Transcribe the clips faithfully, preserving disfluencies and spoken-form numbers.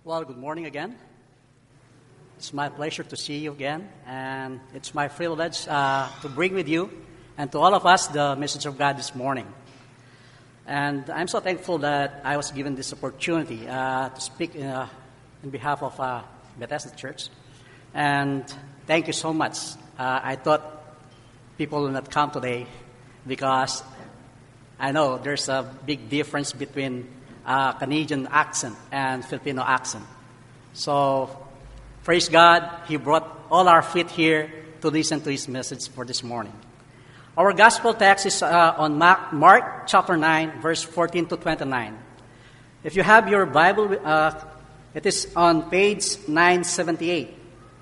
Well, good morning again. It's my pleasure to see you again, and it's my privilege uh, to bring with you and to all of us the message of God this morning. And I'm so thankful that I was given this opportunity uh, to speak uh, in behalf of uh, Bethesda Church. And thank you so much. Uh, I thought people will not come today because I know there's a big difference between uh, Canadian accent and Filipino accent. So, praise God, He brought all our feet here to listen to His message for this morning. Our gospel text is uh, on Mark, Mark chapter nine, verse fourteen to twenty-nine. If you have your Bible, uh, it is on page nine seventy-eight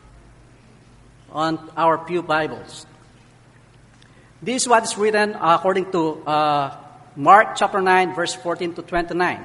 on our pew Bibles. This is what is written according to uh, Mark chapter nine, verse fourteen to twenty-nine.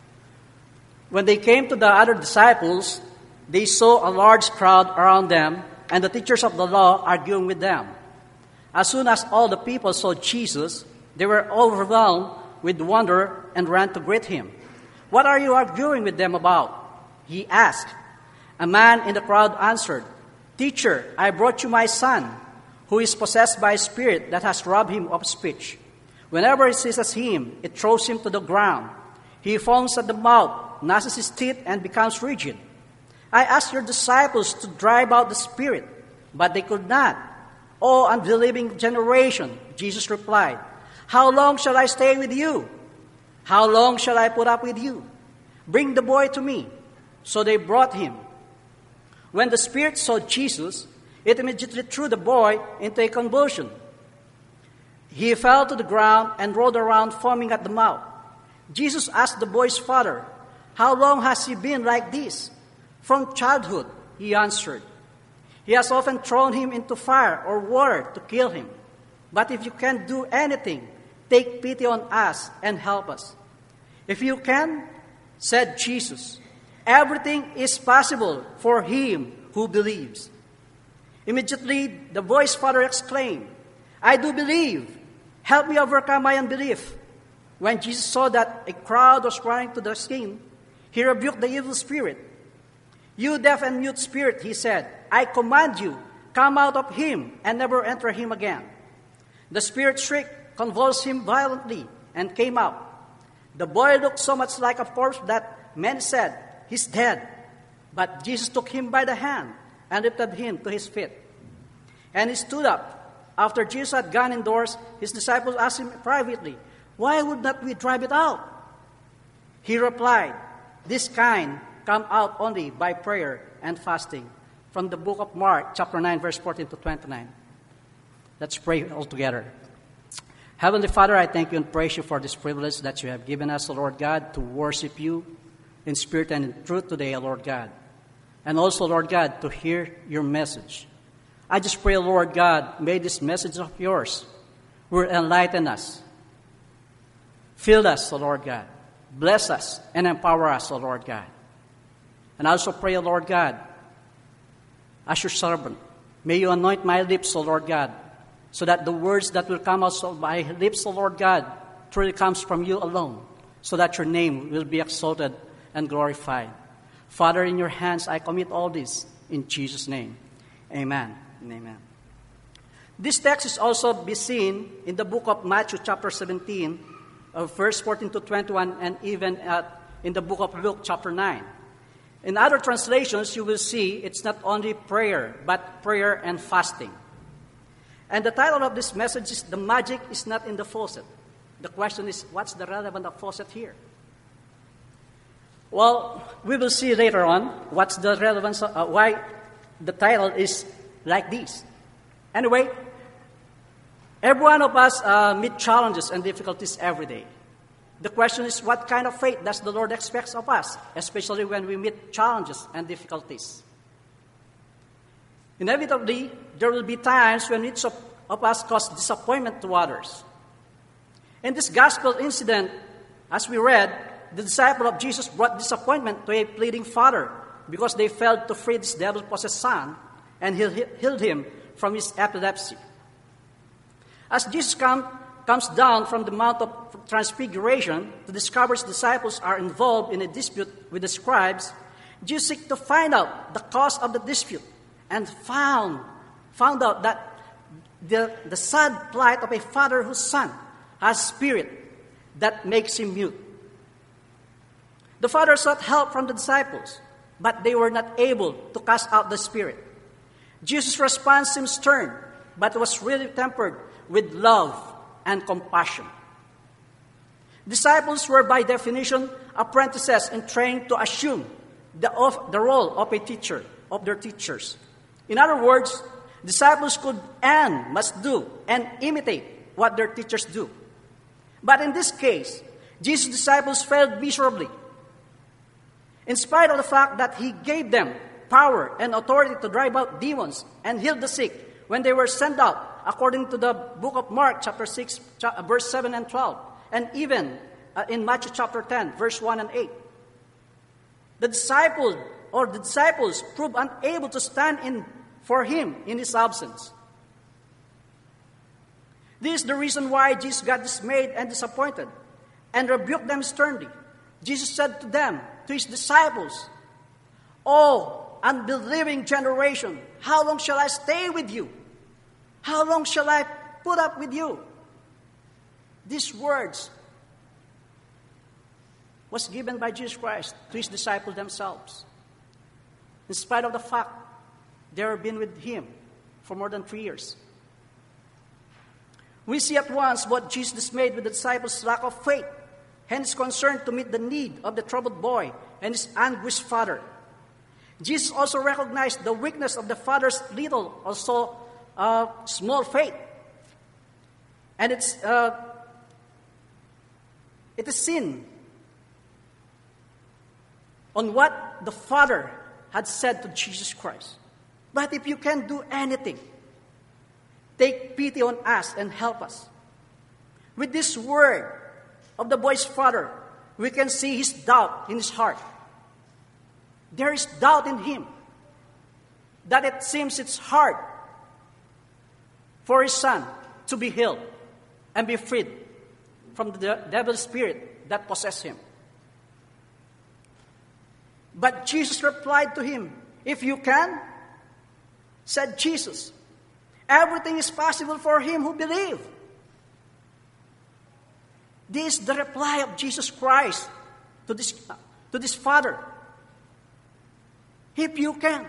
When they came to the other disciples, they saw a large crowd around them and the teachers of the law arguing with them. As soon as all the people saw Jesus, they were overwhelmed with wonder and ran to greet him. "What are you arguing with them about?" he asked. A man in the crowd answered, "Teacher, I brought you my son, who is possessed by a spirit that has robbed him of speech. Whenever it seizes him, it throws him to the ground. He foams at the mouth, gnashes his teeth, and becomes rigid. I asked your disciples to drive out the spirit, but they could not." "O unbelieving generation," Jesus replied, "how long shall I stay with you? How long shall I put up with you? Bring the boy to me." So they brought him. When the spirit saw Jesus, it immediately threw the boy into a convulsion. He fell to the ground and rolled around, foaming at the mouth. Jesus asked the boy's father, "How long has he been like this?" "From childhood," he answered. "He has often thrown him into fire or water to kill him. But if you can't do anything, take pity on us and help us." "If you can," said Jesus, "everything is possible for him who believes." Immediately, the boy's father exclaimed, "I do believe. Help me overcome my unbelief." When Jesus saw that a crowd was running to the scene, he rebuked the evil spirit. "You deaf and mute spirit," he said, "I command you, come out of him and never enter him again." The spirit shrieked, convulsed him violently, and came out. The boy looked so much like a corpse that men said, "He's dead." But Jesus took him by the hand and lifted him to his feet. And he stood up. After Jesus had gone indoors, his disciples asked him privately, "Why would not we drive it out?" He replied, "This kind come out only by prayer and fasting." From the book of Mark, chapter nine, verse fourteen to twenty-nine. Let's pray all together. Heavenly Father, I thank you and praise you for this privilege that you have given us, O Lord God, to worship you in spirit and in truth today, O Lord God. And also, Lord God, to hear your message. I just pray, Lord God, may this message of yours will enlighten us. Fill us, O Lord God. Bless us and empower us, O Lord God. And I also pray, O Lord God, as your servant, may you anoint my lips, O Lord God, so that the words that will come out of my lips, O Lord God, truly comes from you alone, so that your name will be exalted and glorified. Father, in your hands I commit all this in Jesus' name. Amen and amen. This text is also be seen in the book of Matthew chapter seventeen, of verse fourteen to twenty-one, and even at, in the book of Luke chapter nine. In other translations, you will see it's not only prayer, but prayer and fasting. And the title of this message is "The Magic is Not in the Faucet." The question is, what's the relevance of faucet here? Well, we will see later on what's the relevance, of, uh, why the title is like this. Anyway, every one of us uh, meet challenges and difficulties every day. The question is, what kind of faith does the Lord expect of us, especially when we meet challenges and difficulties? Inevitably, there will be times when each of, of us cause disappointment to others. In this gospel incident, as we read, the disciple of Jesus brought disappointment to a pleading father because they failed to free this devil-possessed son and healed him from his epilepsy. As Jesus come, comes down from the Mount of Transfiguration to discover his disciples are involved in a dispute with the scribes, Jesus seek to find out the cause of the dispute and found, found out that the, the sad plight of a father whose son has spirit that makes him mute. The father sought help from the disciples, but they were not able to cast out the spirit. Jesus' response seems stern, but was really tempered with love and compassion. Disciples were by definition apprentices in training to assume the, of, the role of a teacher, of their teachers. In other words, disciples could and must do and imitate what their teachers do. But in this case, Jesus' disciples failed miserably. In spite of the fact that he gave them power and authority to drive out demons and heal the sick when they were sent out, according to the book of Mark, chapter six, verse seven and twelve, and even uh, in Matthew chapter ten, verse one and eight. The disciples or the disciples proved unable to stand in for him in his absence. This is the reason why Jesus got dismayed and disappointed and rebuked them sternly. Jesus said to them, to his disciples, "O unbelieving generation, how long shall I stay with you? How long shall I put up with you?" These words was given by Jesus Christ to his disciples themselves. In spite of the fact they have been with him for more than three years. We see at once what Jesus dismayed with the disciples' lack of faith, hence concerned to meet the need of the troubled boy and his anguished father. Jesus also recognized the weakness of the father's little, also uh, small faith. And it's uh, it is seen on what the father had said to Jesus Christ. "But if you can do anything, take pity on us and help us." With this word of the boy's father, we can see his doubt in his heart. There is doubt in him that it seems it's hard for his son to be healed and be freed from the devil's spirit that possessed him. But Jesus replied to him, "If you can," said Jesus, "everything is possible for him who believes." This is the reply of Jesus Christ to this, to this father. "If you can,"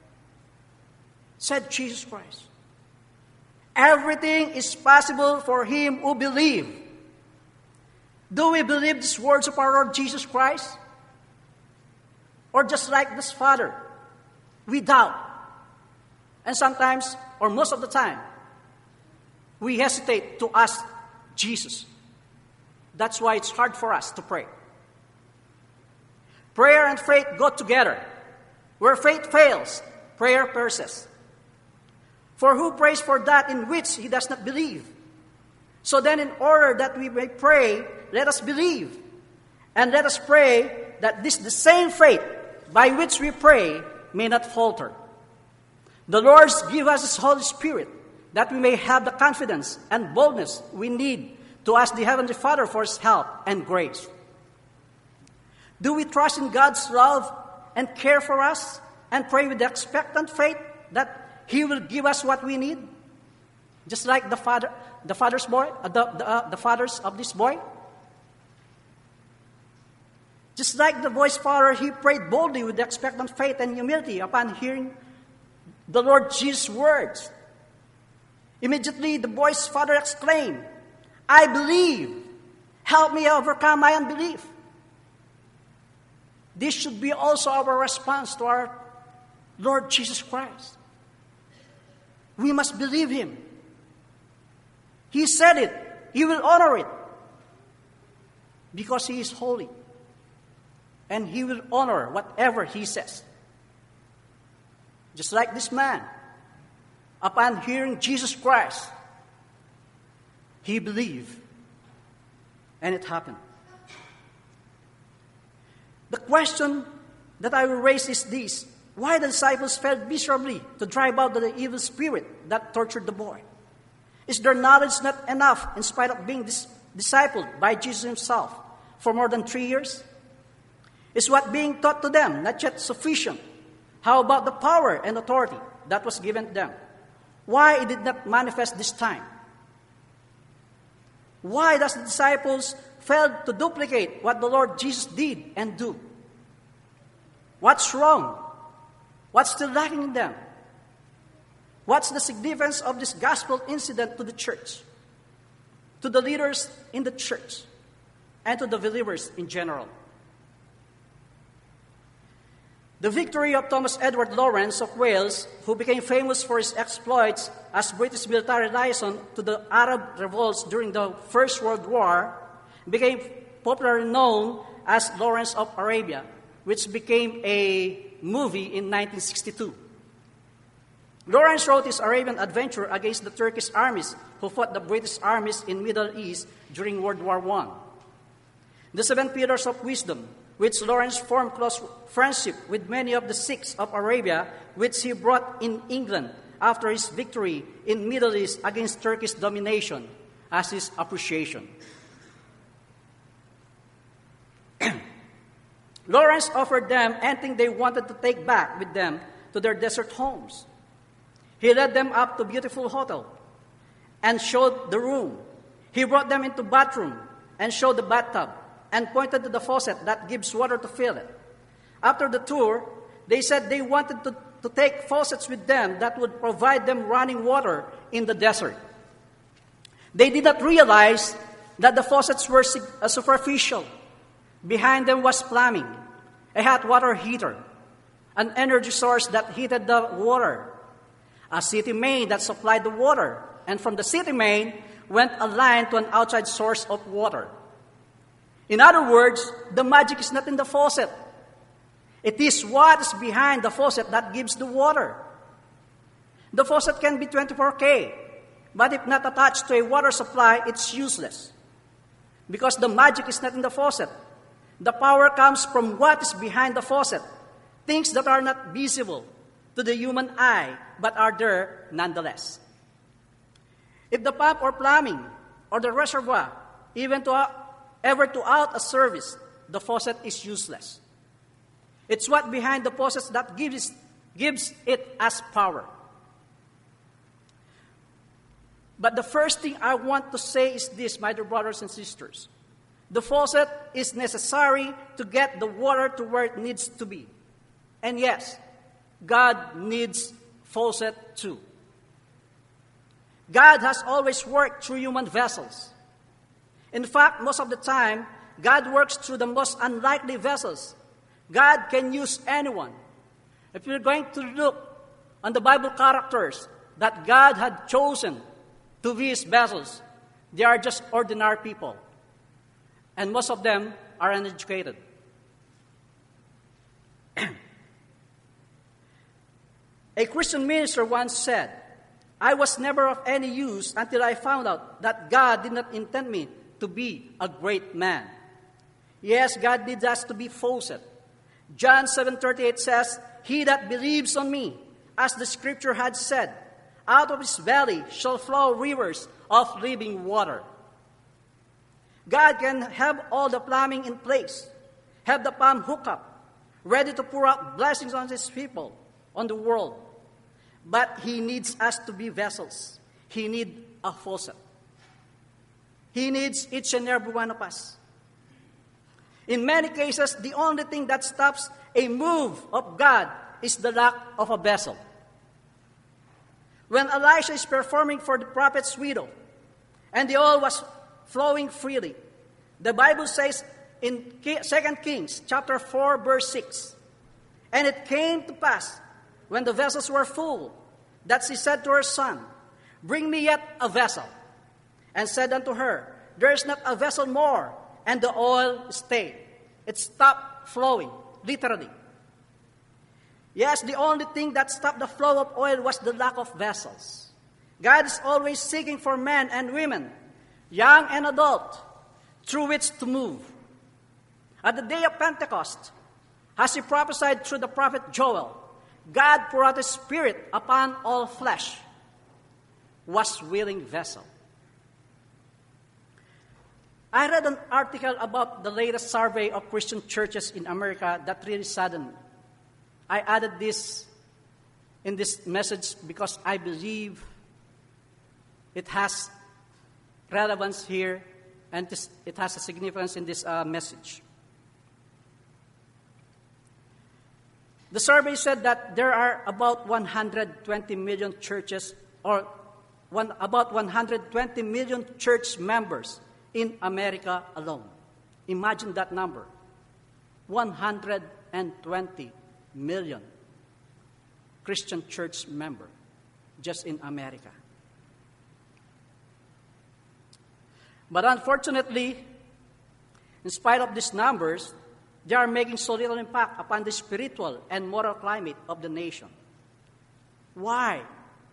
said Jesus Christ. Everything is possible for him who believes. Do we believe these words of our Lord Jesus Christ? Or just like this father, we doubt. And sometimes, or most of the time, we hesitate to ask Jesus. That's why it's hard for us to pray. Prayer and faith go together. Where faith fails, prayer persists. For who prays for that in which he does not believe? So then, in order that we may pray, let us believe. And let us pray that this the same faith by which we pray may not falter. The Lord give us His Holy Spirit, that we may have the confidence and boldness we need to ask the Heavenly Father for His help and grace. Do we trust in God's love and care for us and pray with the expectant faith that He will give us what we need? Just like the father, the father's boy, uh, the, the, uh, the fathers of this boy. Just like the boy's father, he prayed boldly with the expectant faith and humility upon hearing the Lord Jesus' words. Immediately, the boy's father exclaimed, "I believe. Help me overcome my unbelief." This should be also our response to our Lord Jesus Christ. We must believe Him. He said it. He will honor it. Because He is holy. And He will honor whatever He says. Just like this man, upon hearing Jesus Christ, he believed. And it happened. The question that I will raise is this: why the disciples failed miserably to drive out the evil spirit that tortured the boy? Is their knowledge not enough in spite of being dis- discipled by Jesus Himself for more than three years? Is what being taught to them not yet sufficient? How about the power and authority that was given to them? Why it did not manifest this time? Why does the disciples fail to duplicate what the Lord Jesus did and do? What's wrong? What's still lacking in them? What's the significance of this gospel incident to the church, to the leaders in the church, and to the believers in general? The victory of Thomas Edward Lawrence of Wales, who became famous for his exploits as British military liaison to the Arab revolts during the First World War, became popularly known as Lawrence of Arabia, which became a movie in nineteen sixty-two. Lawrence wrote his Arabian adventure against the Turkish armies who fought the British armies in Middle East during World War One. The Seven Pillars of Wisdom, which Lawrence formed close friendship with many of the Sikhs of Arabia, which he brought in England after his victory in Middle East against Turkish domination, as his appreciation. Lawrence offered them anything they wanted to take back with them to their desert homes. He led them up to a beautiful hotel and showed the room. He brought them into bathroom and showed the bathtub and pointed to the faucet that gives water to fill it. After the tour, they said they wanted to, to take faucets with them that would provide them running water in the desert. They did not realize that the faucets were superficial. Behind them was plumbing, a hot water heater, an energy source that heated the water, a city main that supplied the water, and from the city main went a line to an outside source of water. In other words, the magic is not in the faucet. It is what is behind the faucet that gives the water. The faucet can be twenty-four K, but if not attached to a water supply, it's useless. Because the magic is not in the faucet. The power comes from what is behind the faucet, things that are not visible to the human eye, but are there nonetheless. If the pump or plumbing or the reservoir even to ever to out a service, the faucet is useless. It's what behind the faucet that gives, gives it as power. But the first thing I want to say is this, my dear brothers and sisters. The faucet is necessary to get the water to where it needs to be. And yes, God needs faucet too. God has always worked through human vessels. In fact, most of the time, God works through the most unlikely vessels. God can use anyone. If you're going to look on the Bible characters that God had chosen to be His vessels, they are just ordinary people. And most of them are uneducated. A Christian minister once said, I was never of any use until I found out that God did not intend me to be a great man. Yes, God needs us to be faucet. John seven thirty-eight says, He that believes on me, as the scripture had said, out of his belly shall flow rivers of living water. God can have all the plumbing in place, have the pump hooked up, ready to pour out blessings on His people, on the world. But He needs us to be vessels. He needs a faucet. He needs each and every one of us. In many cases, the only thing that stops a move of God is the lack of a vessel. When Elisha is performing for the prophet's widow, and the oil was flowing freely, the Bible says in Second Kings chapter four, verse six, and it came to pass, when the vessels were full, that she said to her son, Bring me yet a vessel. And said unto her, There is not a vessel more. And the oil stayed. It stopped flowing, literally. Yes, the only thing that stopped the flow of oil was the lack of vessels. God is always seeking for men and women, young and adult, through which to move. At the day of Pentecost, as He prophesied through the prophet Joel, God poured out His Spirit upon all flesh, was willing vessel. I read an article about the latest survey of Christian churches in America that really saddened me. I added this in this message because I believe it has relevance here and this, it has a significance in this uh, message. The survey said that there are about one hundred twenty million churches or one, about one hundred twenty million church members in America alone. Imagine that number. one hundred twenty million Christian church member just in America. But unfortunately, in spite of these numbers, they are making so little impact upon the spiritual and moral climate of the nation. Why?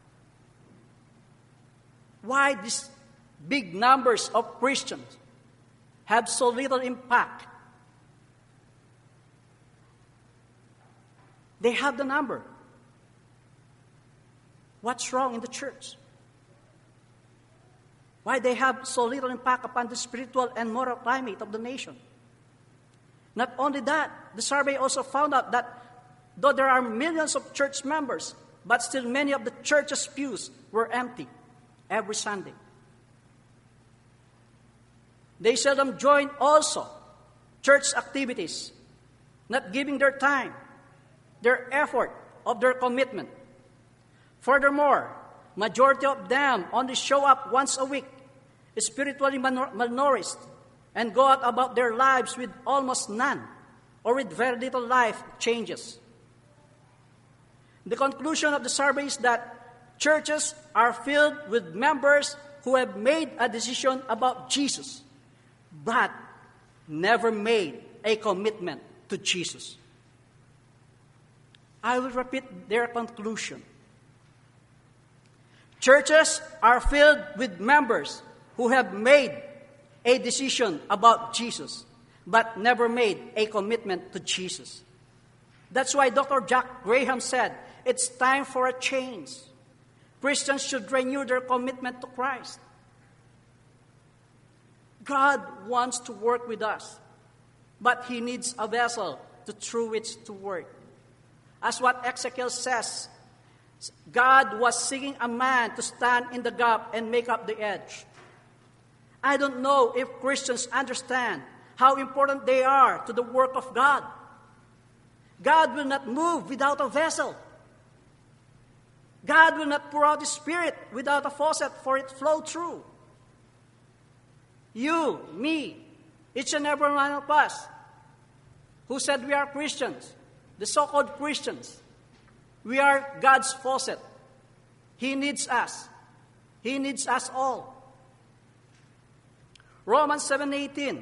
Why these big numbers of Christians have so little impact? They have the number. What's wrong in the church? Why they have so little impact upon the spiritual and moral climate of the nation? Not only that, the survey also found out that though there are millions of church members, but still many of the church's pews were empty every Sunday. They seldom join also church activities, not giving their time, their effort, of their commitment. Furthermore, majority of them only show up once a week, spiritually malnourished, and go out about their lives with almost none or with very little life changes. The conclusion of the survey is that churches are filled with members who have made a decision about Jesus, but never made a commitment to Jesus. I will repeat their conclusion. Churches are filled with members who have made a decision about Jesus, but never made a commitment to Jesus. That's why Doctor Jack Graham said, it's time for a change. Christians should renew their commitment to Christ. God wants to work with us, but He needs a vessel to through which to work. As what Ezekiel says, God was seeking a man to stand in the gap and make up the edge. I don't know if Christians understand how important they are to the work of God. God will not move without a vessel. God will not pour out His Spirit without a faucet for it to flow through. You, me, each and every one of us who said we are Christians, the so-called Christians, we are God's faucet. He needs us. He needs us all. Romans seven eighteen.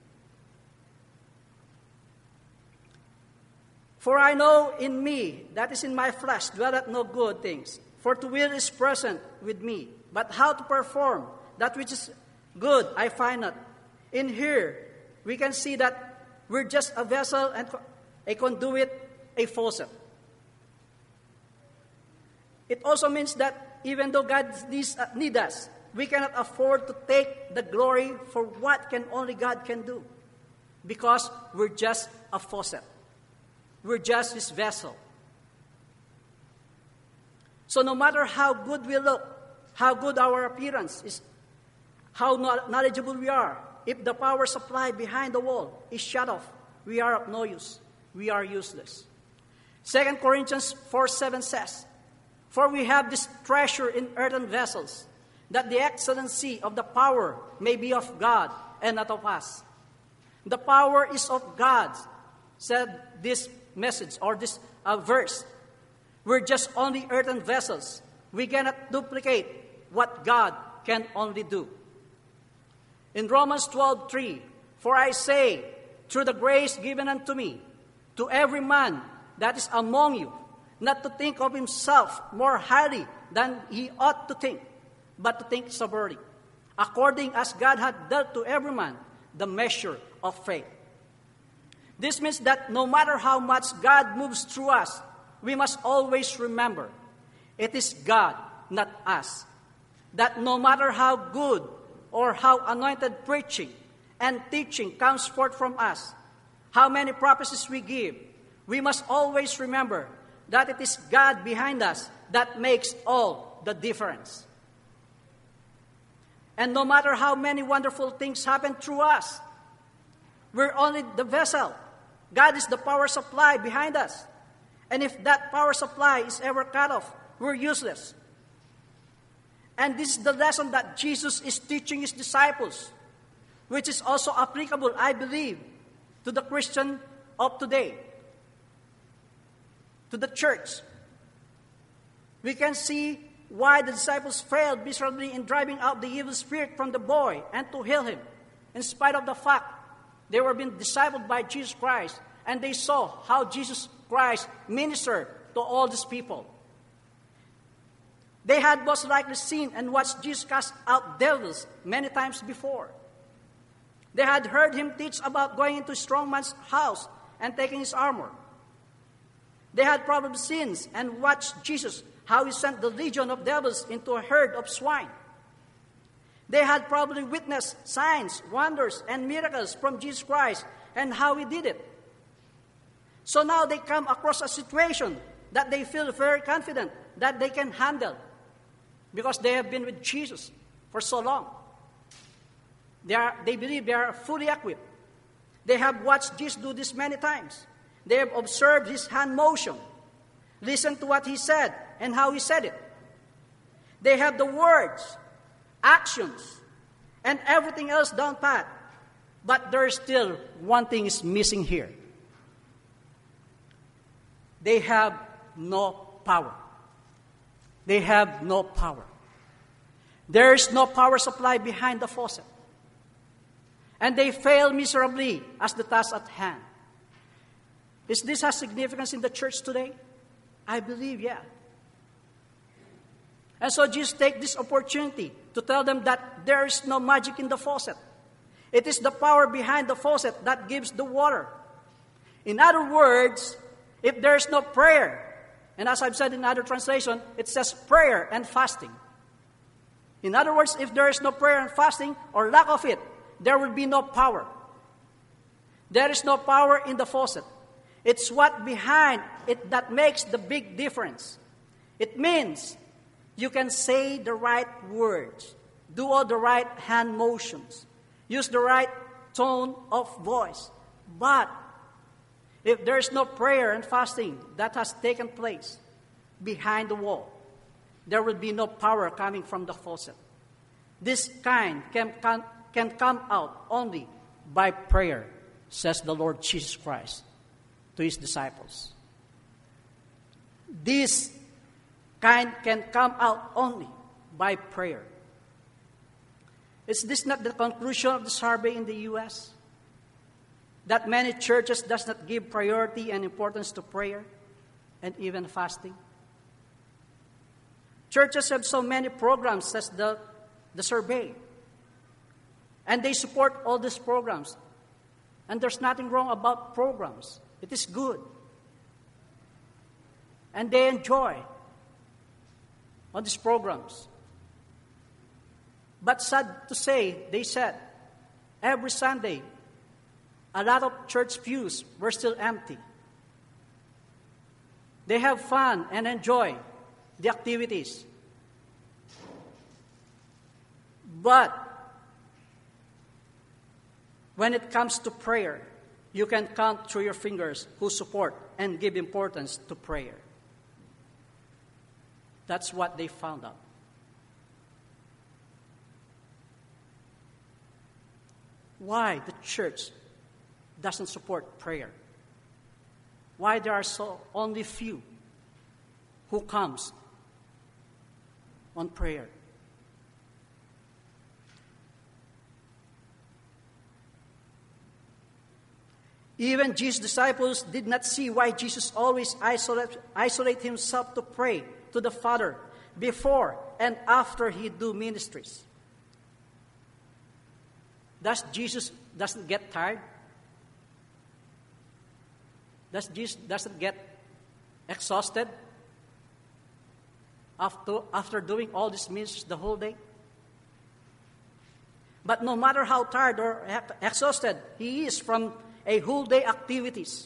For I know in me, that is in my flesh, dwelleth no good things. For to will is present with me, but how to perform that which is good I find not. In here, we can see that we're just a vessel and a conduit, a faucet. It also means that even though God needs, uh, need us, we cannot afford to take the glory for what can only God can do, because we're just a faucet. We're just His vessel. So no matter how good we look, how good our appearance is, how knowledgeable we are, if the power supply behind the wall is shut off, we are of no use. We are useless. Second Corinthians four seven says, for we have this treasure in earthen vessels, that the excellency of the power may be of God and not of us. The power is of God, said this message or this uh, verse. We're just only earthen vessels. We cannot duplicate what God can only do. In Romans twelve three, for I say, through the grace given unto me, to every man that is among you, not to think of himself more highly than he ought to think, but to think soberly, according as God hath dealt to every man the measure of faith. This means that no matter how much God moves through us, we must always remember, it is God, not us. That no matter how good or how anointed preaching, and teaching comes forth from us, how many prophecies we give, we must always remember that it is God behind us that makes all the difference. And no matter how many wonderful things happen through us, we're only the vessel. God is the power supply behind us. And if that power supply is ever cut off, we're useless. And this is the lesson that Jesus is teaching his disciples, which is also applicable, I believe, to the Christian of today, to the church. We can see why the disciples failed miserably in driving out the evil spirit from the boy and to heal him, in spite of the fact they were being discipled by Jesus Christ, and they saw how Jesus Christ ministered to all these people. They had most likely seen and watched Jesus cast out devils many times before. They had heard him teach about going into a strong man's house and taking his armor. They had probably seen and watched Jesus, how he sent the legion of devils into a herd of swine. They had probably witnessed signs, wonders, and miracles from Jesus Christ and how he did it. So now they come across a situation that they feel very confident that they can handle because they have been with Jesus for so long. They, are, they believe they are fully equipped. They have watched Jesus do this many times. They have observed his hand motion, listened to what he said and how he said it. They have the words, actions, and everything else down pat. But there is still one thing is missing here. They have no power. They have no power. There is no power supply behind the faucet. And they fail miserably as the task at hand. Is this has significance in the church today? I believe, yeah. And so Jesus takes this opportunity to tell them that there is no magic in the faucet. It is the power behind the faucet that gives the water. In other words, if there is no prayer, and as I've said in other translation, it says prayer and fasting. In other words, if there is no prayer and fasting, or lack of it, there will be no power. There is no power in the faucet. It's what behind it that makes the big difference. It means you can say the right words, do all the right hand motions, use the right tone of voice. But if there is no prayer and fasting that has taken place behind the wall, there will be no power coming from the faucet. This kind can, can, can come out only by prayer, says the Lord Jesus Christ to his disciples. This kind can come out only by prayer. Is this not the conclusion of the survey in the U S? That many churches does not give priority and importance to prayer and even fasting? Churches have so many programs, says the, the survey. And they support all these programs. And there's nothing wrong about programs. It is good. And they enjoy all these programs. But sad to say, they said, every Sunday, a lot of church pews were still empty. They have fun and enjoy the activities. But when it comes to prayer, you can count through your fingers who support and give importance to prayer. That's what they found out. Why the church doesn't support prayer? Why there are so only few who comes on prayer? Even Jesus' disciples did not see why Jesus always isolate, isolate himself to pray to the Father before and after he do ministries. Does Jesus doesn't get tired? Does Jesus doesn't get exhausted after, after doing all these ministries the whole day? But no matter how tired or exhausted he is from a whole day activities,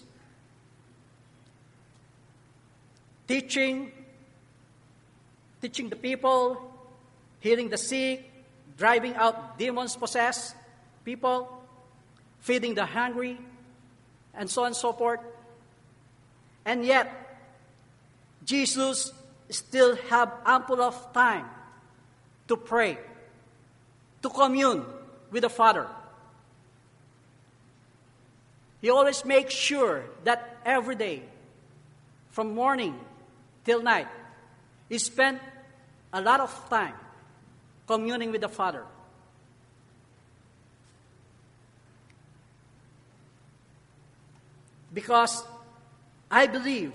teaching, teaching the people, healing the sick, driving out demons-possessed people, feeding the hungry, and so on and so forth. And yet, Jesus still have ample of time to pray, to commune with the Father. He always makes sure that every day, from morning till night, he spent a lot of time communing with the Father. Because I believe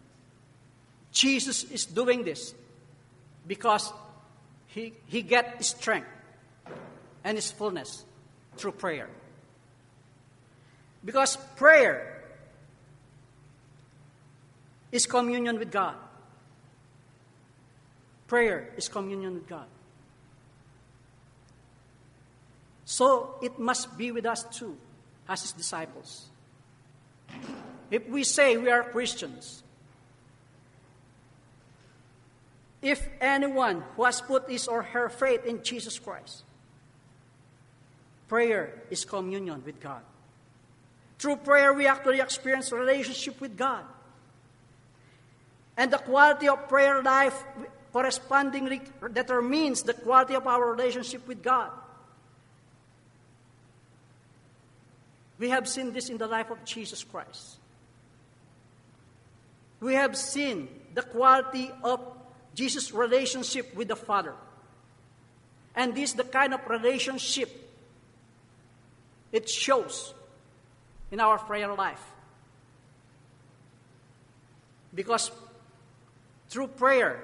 Jesus is doing this because he, he get strength and his fullness through prayer. Because prayer is communion with God. Prayer is communion with God. So it must be with us too, as his disciples. If we say we are Christians, if anyone who has put his or her faith in Jesus Christ, prayer is communion with God. Through prayer, we actually experience a relationship with God. And the quality of prayer life correspondingly determines the quality of our relationship with God. We have seen this in the life of Jesus Christ. We have seen the quality of Jesus' relationship with the Father. And this is the kind of relationship it shows in our prayer life. Because through prayer,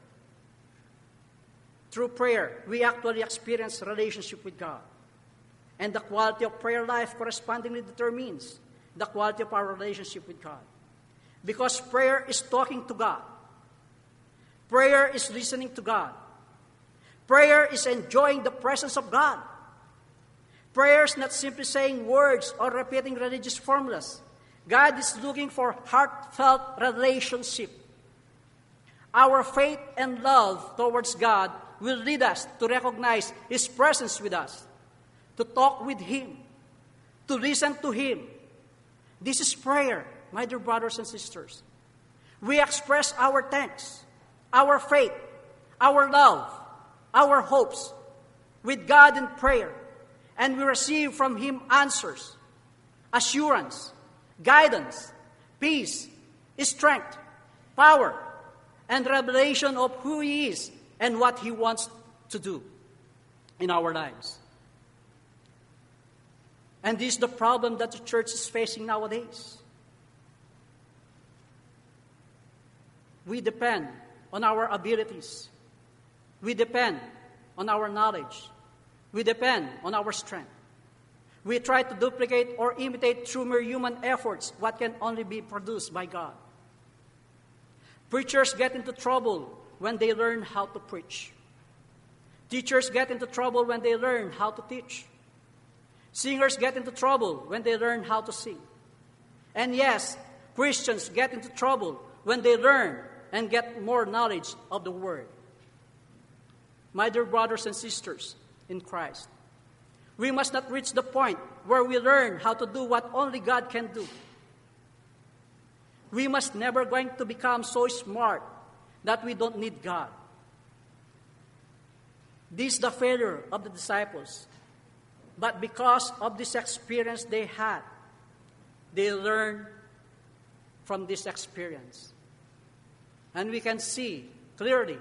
through prayer, we actually experience a relationship with God. And the quality of prayer life correspondingly determines the quality of our relationship with God. Because prayer is talking to God. Prayer is listening to God. Prayer is enjoying the presence of God. Prayer is not simply saying words or repeating religious formulas. God is looking for heartfelt relationship. Our faith and love towards God will lead us to recognize his presence with us, to talk with him, to listen to him. This is prayer, my dear brothers and sisters. We express our thanks, our faith, our love, our hopes with God in prayer, and we receive from him answers, assurance, guidance, peace, strength, power, and revelation of who he is and what he wants to do in our lives. And this is the problem that the church is facing nowadays. We depend on our abilities. We depend on our knowledge. We depend on our strength. We try to duplicate or imitate through mere human efforts what can only be produced by God. Preachers get into trouble when they learn how to preach. Teachers get into trouble when they learn how to teach. Singers get into trouble when they learn how to sing. And yes, Christians get into trouble when they learn and get more knowledge of the Word. My dear brothers and sisters in Christ, we must not reach the point where we learn how to do what only God can do. We must never going to become so smart that we don't need God. This is the failure of the disciples. But because of this experience they had, they learned from this experience. And we can see clearly,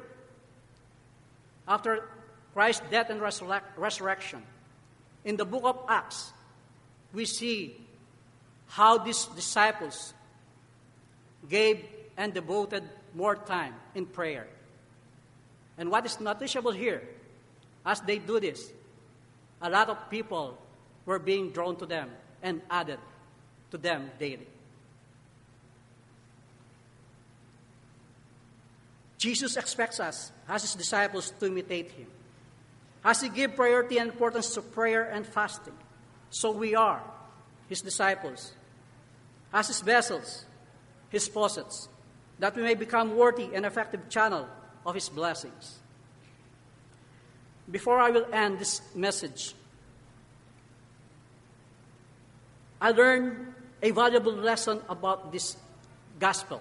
after Christ's death and resurrec- resurrection, in the book of Acts, we see how these disciples gave and devoted more time in prayer. And what is noticeable here, as they do this, a lot of people were being drawn to them and added to them daily. Jesus expects us, as his disciples, to imitate him. As He gave priority and importance to prayer and fasting, so we are His disciples, as His vessels, His faucets, that we may become worthy and effective channel of His blessings. Before I will end this message, I learned a valuable lesson about this gospel.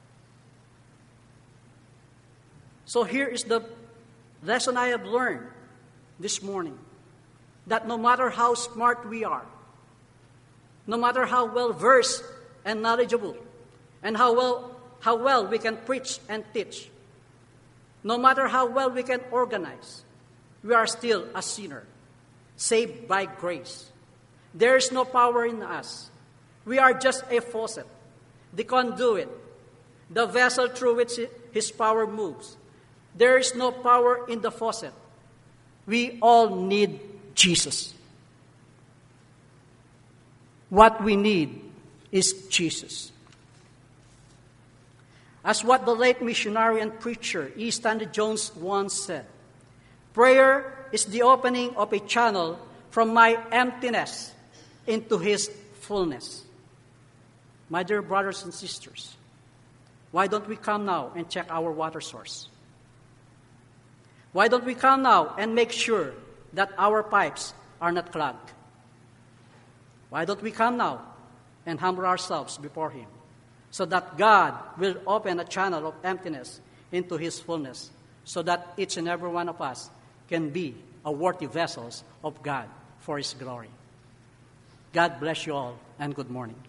So here is the lesson I have learned this morning, that no matter how smart we are, no matter how well versed and knowledgeable, and how well how well we can preach and teach, no matter how well we can organize, we are still a sinner, saved by grace. There is no power in us. We are just a faucet, the conduit, the vessel through which His power moves. There is no power in the faucet. We all need Jesus. What we need is Jesus. As what the late missionary and preacher E. Stanley Jones once said, prayer is the opening of a channel from my emptiness into His fullness. My dear brothers and sisters, why don't we come now and check our water source? Why don't we come now and make sure that our pipes are not clogged? Why don't we come now and humble ourselves before Him, so that God will open a channel of emptiness into His fullness, so that each and every one of us can be a worthy vessels of God for His glory. God bless you all, and good morning.